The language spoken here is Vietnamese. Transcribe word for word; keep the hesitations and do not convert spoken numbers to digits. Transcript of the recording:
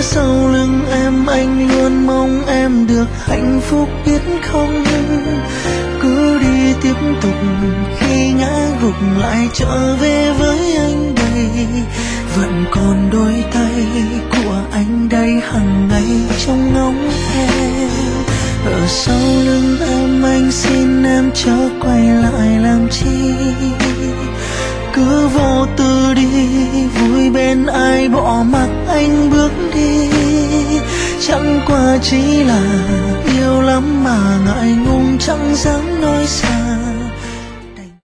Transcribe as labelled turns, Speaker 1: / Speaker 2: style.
Speaker 1: sau lưng em anh luôn mong em được hạnh phúc biết không. Cứ đi tiếp tục, khi ngã gục lại trở về với anh đây. Vẫn còn đôi tay của anh đây hằng ngày trong ngóng em. Ở sau lưng em anh xin em chớ quay lại làm chi. Cứ vô tư đi, vui bên ai bỏ mặc anh bước đi. Chẳng qua chỉ là yêu lắm mà ngại ngùng chẳng dám nói xa.